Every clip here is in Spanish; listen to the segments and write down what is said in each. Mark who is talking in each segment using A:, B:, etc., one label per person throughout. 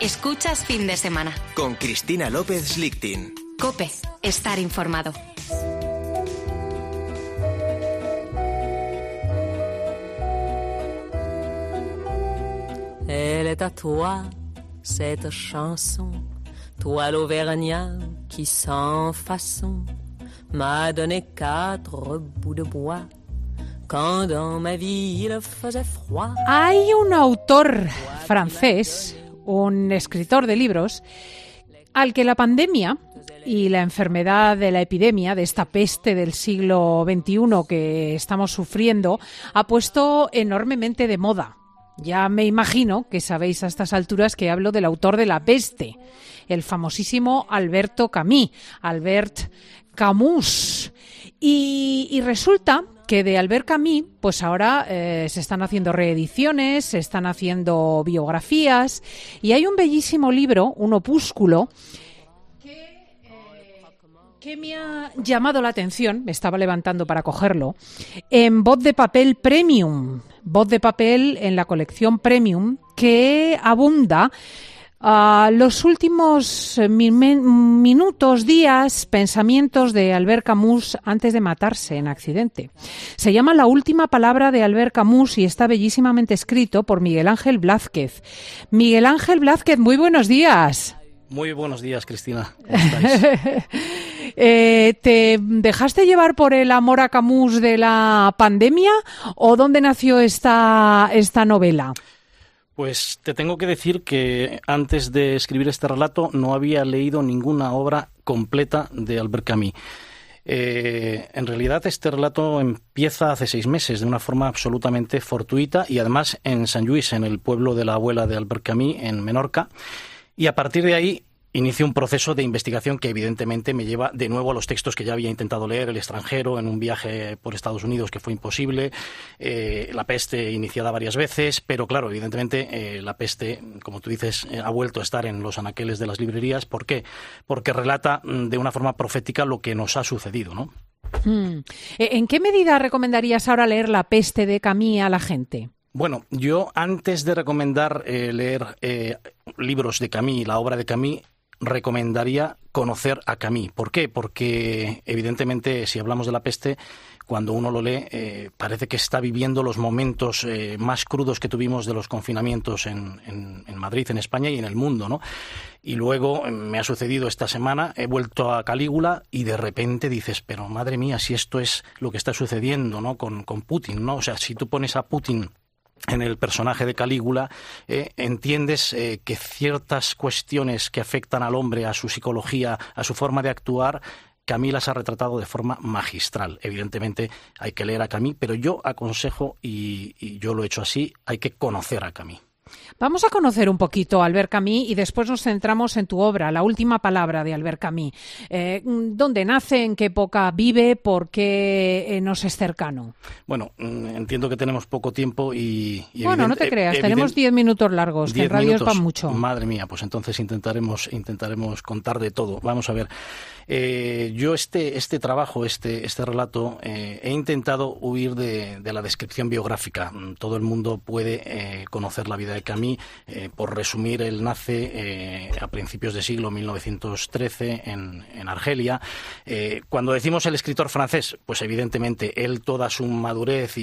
A: Escuchas Fin de Semana.
B: Con Cristina López Lichtin.
A: COPE. Estar informado.
C: Elle est à toi, cette chanson, toi l'Auvergnat qui sans façon m'a donné 4 bouts de bois quand dans ma vie il faisait froid.
D: Hay un autor francés, un escritor de libros, al que la pandemia y la enfermedad de la epidemia, de esta peste del siglo XXI que estamos sufriendo, ha puesto enormemente de moda. Ya me imagino que sabéis a estas alturas que hablo del autor de La peste, el famosísimo Albert Camus. Y resulta que de Albert Camus, pues ahora se están haciendo reediciones, se están haciendo biografías, y hay un bellísimo libro, un opúsculo, que me ha llamado la atención, me estaba levantando para cogerlo, en Voz de Papel Premium, Voz de Papel en la colección Premium, que abunda los últimos minutos, días, pensamientos de Albert Camus antes de matarse en accidente. Se llama La última palabra de Albert Camus y está bellísimamente escrito por Miguel Ángel Blázquez. Miguel Ángel Blázquez, muy buenos días.
E: Muy buenos días, Cristina. ¿Cómo estáis?
D: ¿Te dejaste llevar por el amor a Camus de la pandemia o dónde nació esta novela?
E: Pues te tengo que decir que antes de escribir este relato no había leído ninguna obra completa de Albert Camus. En realidad este relato empieza hace 6 meses de una forma absolutamente fortuita y además en Sant Lluís, en el pueblo de la abuela de Albert Camus, en Menorca. Y a partir de ahí inicio un proceso de investigación que evidentemente me lleva de nuevo a los textos que ya había intentado leer, El extranjero, en un viaje por Estados Unidos que fue imposible, La peste iniciada varias veces, pero claro, evidentemente La peste, como tú dices, ha vuelto a estar en los anaqueles de las librerías. ¿Por qué? Porque relata de una forma profética lo que nos ha sucedido, ¿no?
D: ¿En qué medida recomendarías ahora leer La peste de Camus a la gente?
E: Bueno, yo antes de recomendar leer libros de Camus, la obra de Camus, recomendaría conocer a Camus. ¿Por qué? Porque evidentemente si hablamos de La peste, cuando uno lo lee parece que está viviendo los momentos más crudos que tuvimos de los confinamientos en Madrid, en España y en el mundo, ¿no? Y luego me ha sucedido esta semana, he vuelto a Calígula y de repente dices, pero madre mía, si esto es lo que está sucediendo, ¿no? Con Putin, ¿no? O sea, si tú pones a Putin en el personaje de Calígula, entiendes que ciertas cuestiones que afectan al hombre, a su psicología, a su forma de actuar, Camus las ha retratado de forma magistral. Evidentemente hay que leer a Camus, pero yo aconsejo, y yo lo he hecho así, hay que conocer a Camus.
D: Vamos a conocer un poquito a Albert Camus y después nos centramos en tu obra, La última palabra de Albert Camus. ¿Dónde nace? ¿En qué época vive? ¿Por qué nos es cercano?
E: Bueno, entiendo que tenemos poco tiempo y
D: bueno, no te creas, tenemos 10 minutos largos, que en radio es para mucho.
E: Madre mía, pues entonces intentaremos contar de todo. Vamos a ver. Yo este trabajo, este relato, he intentado huir de la descripción biográfica. Todo el mundo puede conocer la vida de Camus. Por resumir, él nace a principios del siglo 1913 en Argelia. Cuando decimos el escritor francés, pues evidentemente él toda su madurez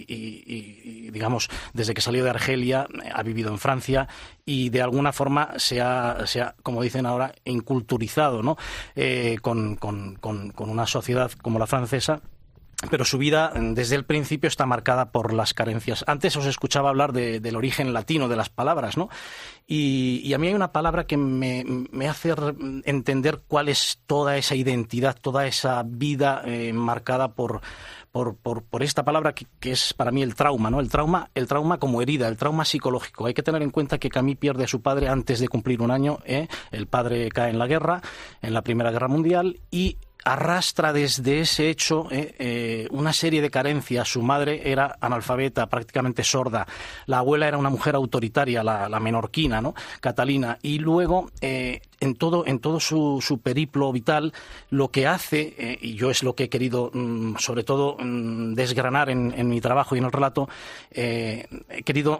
E: y digamos, desde que salió de Argelia ha vivido en Francia y de alguna forma se ha como dicen ahora, inculturizado, ¿no? Con una sociedad como la francesa. Pero su vida desde el principio está marcada por las carencias. Antes os escuchaba hablar del origen latino de las palabras, ¿no? Y a mí hay una palabra que me hace entender cuál es toda esa identidad, toda esa vida marcada por esta palabra que es para mí el trauma, ¿no? El trauma como herida, el trauma psicológico. Hay que tener en cuenta que Camus pierde a su padre antes de cumplir un año. El padre cae en la guerra, en la Primera Guerra Mundial, y arrastra desde ese hecho una serie de carencias. Su madre era analfabeta, prácticamente sorda. La abuela era una mujer autoritaria, la menorquina, ¿no? Catalina. Y luego, en todo su periplo vital, lo que hace, y yo es lo que he querido sobre todo desgranar en mi trabajo y en el relato, he querido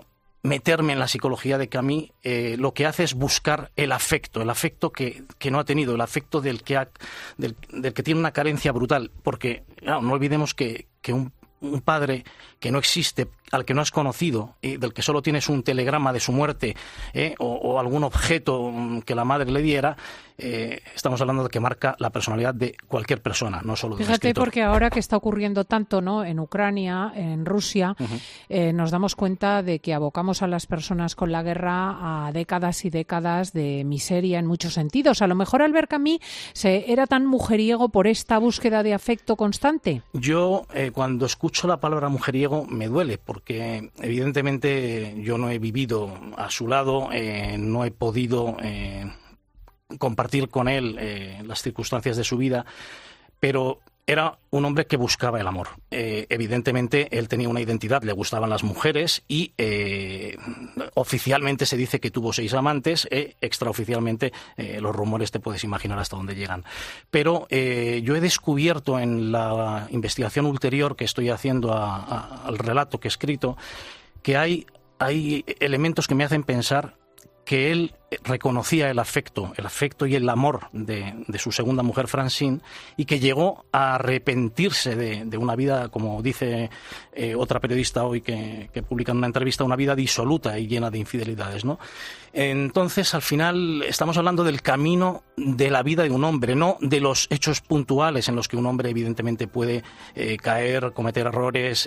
E: meterme en la psicología de Camus, lo que hace es buscar el afecto que no ha tenido, el afecto del que tiene una carencia brutal, porque claro, no olvidemos que un padre que no existe, al que no has conocido, del que solo tienes un telegrama de su muerte, o algún objeto que la madre le diera, estamos hablando de que marca la personalidad de cualquier persona, no solo de un escritor.
D: Porque ahora que está ocurriendo tanto, ¿no?, en Ucrania, en Rusia, nos damos cuenta de que abocamos a las personas con la guerra a décadas y décadas de miseria en muchos sentidos. A lo mejor Albert Camus era tan mujeriego por esta búsqueda de afecto constante.
E: Yo, cuando escucho la palabra mujeriego, me duele, porque evidentemente yo no he vivido a su lado, no he podido compartir con él las circunstancias de su vida, pero era un hombre que buscaba el amor. Evidentemente, él tenía una identidad, le gustaban las mujeres y oficialmente se dice que tuvo 6 amantes, extraoficialmente los rumores te puedes imaginar hasta dónde llegan. Pero yo he descubierto en la investigación ulterior que estoy haciendo al relato que he escrito, que hay elementos que me hacen pensar que él reconocía el afecto y el amor de su segunda mujer, Francine, y que llegó a arrepentirse de una vida, como dice otra periodista hoy que publica en una entrevista, una vida disoluta y llena de infidelidades, ¿no? Entonces, al final, estamos hablando del camino de la vida de un hombre, no de los hechos puntuales en los que un hombre evidentemente puede caer, cometer errores,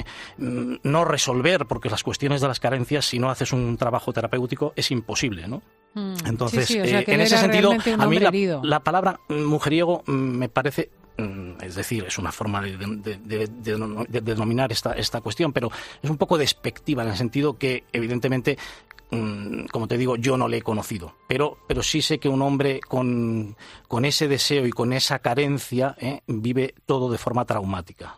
E: no resolver, porque las cuestiones de las carencias, si no haces un trabajo terapéutico, es imposible, ¿no? Entonces,
D: o sea,
E: en ese sentido, a mí la palabra mujeriego me parece, es decir, es una forma de denominar esta cuestión, pero es un poco despectiva en el sentido que, evidentemente, como te digo, yo no le he conocido, pero sí sé que un hombre con ese deseo y con esa carencia vive todo de forma traumática.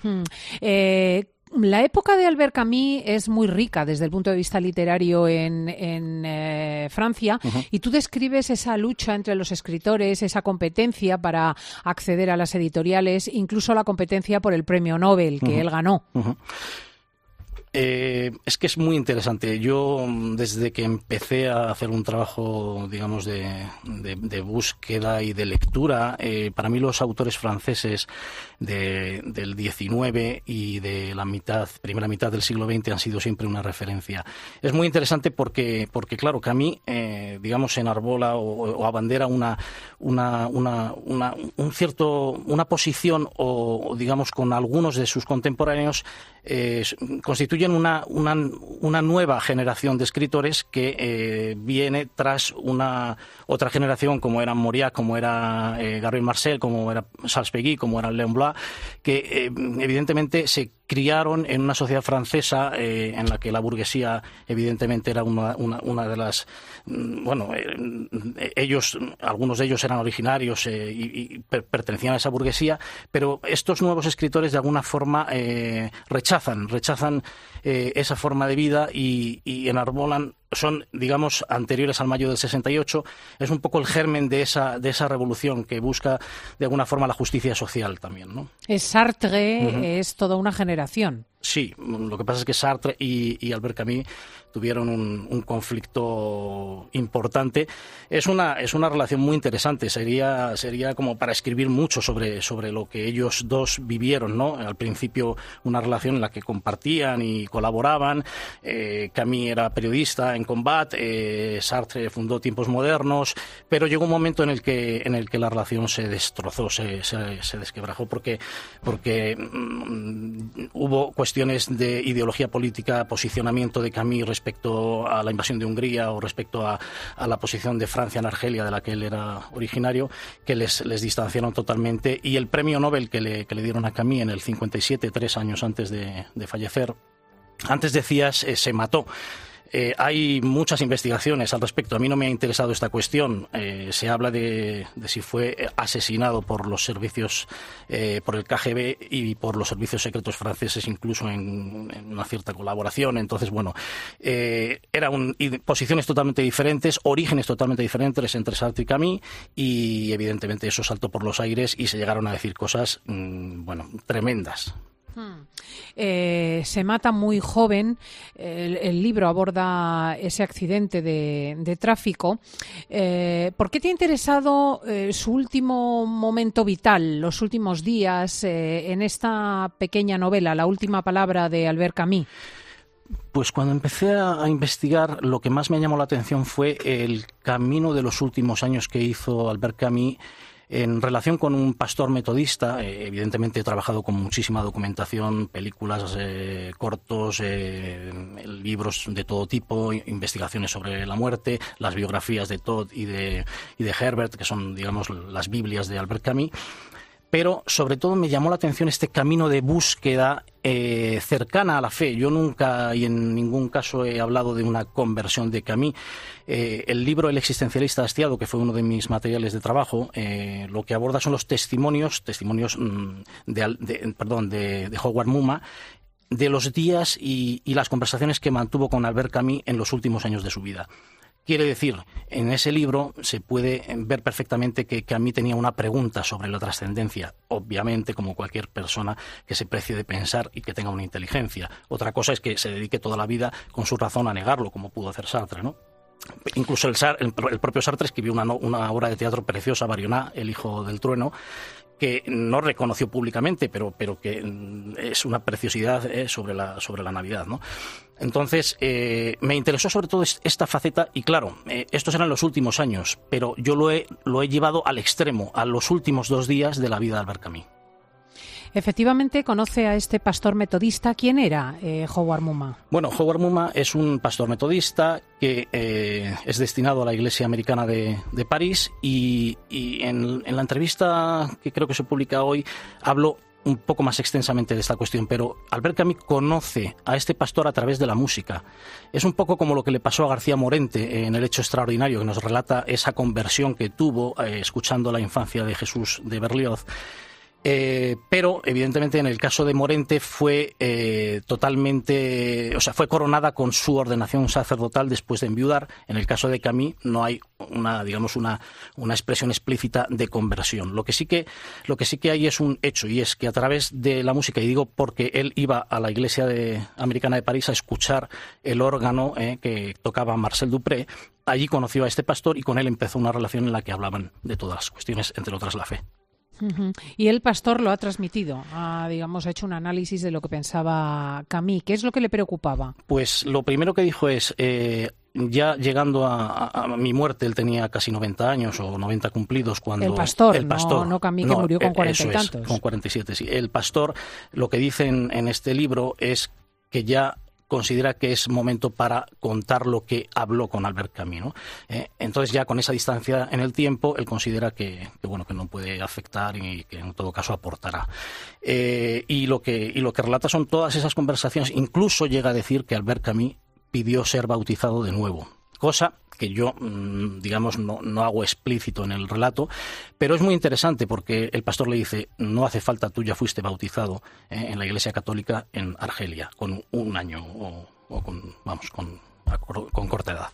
D: La época de Albert Camus es muy rica desde el punto de vista literario en Francia, y tú describes esa lucha entre los escritores, esa competencia para acceder a las editoriales, incluso la competencia por el premio Nobel que él ganó.
E: Es que es muy interesante. Yo, desde que empecé a hacer un trabajo, digamos, de búsqueda y de lectura, para mí los autores franceses del XIX y de la primera mitad del siglo XX han sido siempre una referencia. Es muy interesante porque claro, Camus, digamos, enarbola o abandera una posición, o digamos, con algunos de sus contemporáneos, constituyen una nueva generación de escritores que viene tras otra generación, como era Mauriac, como era Gabriel Marcel, como era Salpêtrière, como era Léon Bloy, que evidentemente se criaron en una sociedad francesa en la que la burguesía evidentemente era una de las... algunos de ellos eran originarios y pertenecían a esa burguesía, pero estos nuevos escritores de alguna forma rechazan esa forma de vida y enarbolan, son, digamos, anteriores al mayo del 68, es un poco el germen de esa revolución que busca de alguna forma la justicia social también, ¿no?
D: Sartre es toda una generación.
E: Sí, lo que pasa es que Sartre y Albert Camus tuvieron un conflicto importante. Es una relación muy interesante. Sería como para escribir mucho sobre lo que ellos dos vivieron, ¿no? Al principio una relación en la que compartían y colaboraban. Camus era periodista en Combat, Sartre fundó Tiempos Modernos, pero llegó un momento en el que la relación se destrozó, se desquebrajó porque hubo cuestiones de ideología política, posicionamiento de Camus respecto a la invasión de Hungría o respecto a la posición de Francia en Argelia, de la que él era originario, que les distanciaron totalmente. Y el premio Nobel que le dieron a Camus en el 57, 3 años antes de fallecer, antes decías, se mató. Hay muchas investigaciones al respecto. A mí no me ha interesado esta cuestión. Se habla de si fue asesinado por los servicios, por el KGB y por los servicios secretos franceses, incluso en una cierta colaboración. Entonces, eran posiciones totalmente diferentes, orígenes totalmente diferentes entre Sartre y Camus, y evidentemente eso saltó por los aires y se llegaron a decir cosas, tremendas.
D: Se mata muy joven. El libro aborda ese accidente de tráfico. ¿Por qué te ha interesado su último momento vital, los últimos días, en esta pequeña novela, La última palabra de Albert Camus?
E: Pues cuando empecé a investigar, lo que más me llamó la atención fue el camino de los últimos años que hizo Albert Camus en relación con un pastor metodista. Evidentemente he trabajado con muchísima documentación, películas, cortos, libros de todo tipo, investigaciones sobre la muerte, las biografías de Todd y de Herbert, que son, digamos, las Biblias de Albert Camus. Pero sobre todo me llamó la atención este camino de búsqueda cercana a la fe. Yo nunca y en ningún caso he hablado de una conversión de Camus. El libro El existencialista hastiado, que fue uno de mis materiales de trabajo, lo que aborda son los testimonios de Howard Muma, de los días y las conversaciones que mantuvo con Albert Camus en los últimos años de su vida. Quiere decir, en ese libro se puede ver perfectamente que Camus tenía una pregunta sobre la trascendencia, obviamente como cualquier persona que se precie de pensar y que tenga una inteligencia. Otra cosa es que se dedique toda la vida con su razón a negarlo, como pudo hacer Sartre, ¿no? Incluso el propio Sartre escribió una obra de teatro preciosa, Barioná, El hijo del trueno, que no reconoció públicamente, pero que es una preciosidad sobre la Navidad, ¿no? Entonces, me interesó sobre todo esta faceta y claro, estos eran los últimos años, pero yo lo he llevado al extremo, a los últimos 2 días de la vida de Albert Camus.
D: Efectivamente, conoce a este pastor metodista. ¿Quién era Howard Muma? Bueno,
E: Howard Muma es un pastor metodista que es destinado a la Iglesia Americana de París y en la entrevista que creo que se publica hoy hablo un poco más extensamente de esta cuestión, pero Albert Camus conoce a este pastor a través de la música. Es un poco como lo que le pasó a García Morente en El hecho extraordinario, que nos relata esa conversión que tuvo escuchando la infancia de Jesús de Berlioz. Pero evidentemente en el caso de Morente fue fue coronada con su ordenación sacerdotal después de enviudar. En el caso de Camus no hay una expresión explícita de conversión. Lo que sí que hay es un hecho, y es que a través de la música, y digo porque él iba a la Iglesia Americana de París a escuchar el órgano que tocaba Marcel Dupré, allí conoció a este pastor y con él empezó una relación en la que hablaban de todas las cuestiones, entre otras la fe.
D: Y el pastor lo ha transmitido, ha hecho un análisis de lo que pensaba Camus. ¿Qué es lo que le preocupaba?
E: Pues lo primero que dijo es, ya llegando a mi muerte, él tenía casi 90 años o 90 cumplidos cuando...
D: El pastor, no Camus, que murió con 40 y tantos.
E: Con 47, sí. El pastor, lo que dice en este libro es que ya considera que es momento para contar lo que habló con Albert Camus, ¿no? Entonces ya con esa distancia en el tiempo él considera que no puede afectar y que en todo caso aportará. Y lo que relata son todas esas conversaciones. Incluso llega a decir que Albert Camus pidió ser bautizado de nuevo, cosa que yo, no hago explícito en el relato, pero es muy interesante porque el pastor le dice, no hace falta, tú ya fuiste bautizado en la Iglesia Católica en Argelia, con 1 año o con corta edad.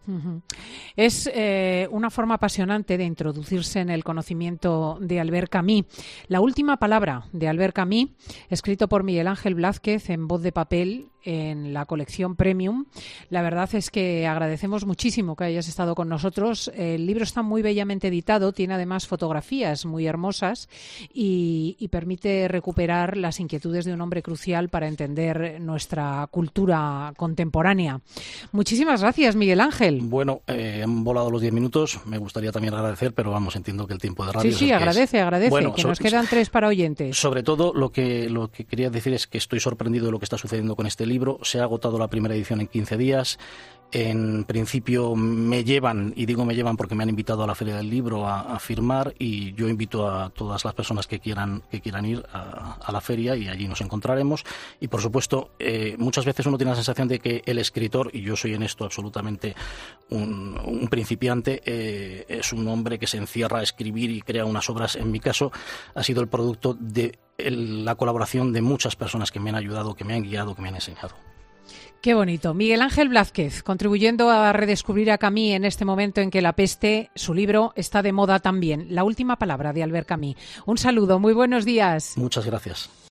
D: Es una forma apasionante de introducirse en el conocimiento de Albert Camus. La última palabra de Albert Camus, escrito por Miguel Ángel Blázquez en Voz de Papel, en la colección Premium. La verdad es que agradecemos muchísimo que hayas estado con nosotros. El libro está muy bellamente editado, tiene además fotografías muy hermosas y permite recuperar las inquietudes de un hombre crucial para entender nuestra cultura contemporánea. Muchísimas gracias, Miguel Ángel.
E: Bueno, han volado los 10 minutos. Me gustaría también agradecer, pero entiendo que el tiempo de radio...
D: Sí, agradece. Bueno, que nos quedan 3 para oyentes.
E: Sobre todo, lo que quería decir es que estoy sorprendido de lo que está sucediendo con este libro. Se ha agotado la primera edición en 15 días. En principio me llevan porque me han invitado a la Feria del Libro a firmar, y yo invito a todas las personas que quieran ir a la feria y allí nos encontraremos. Y por supuesto, muchas veces uno tiene la sensación de que el escritor, y yo soy en esto absolutamente un principiante, es un hombre que se encierra a escribir y crea unas obras. En mi caso ha sido el producto de la colaboración de muchas personas que me han ayudado, que me han guiado, que me han enseñado.
D: Qué bonito. Miguel Ángel Blázquez, contribuyendo a redescubrir a Camus en este momento en que la peste, su libro, está de moda también. La última palabra de Albert Camus. Un saludo, muy buenos días.
E: Muchas gracias.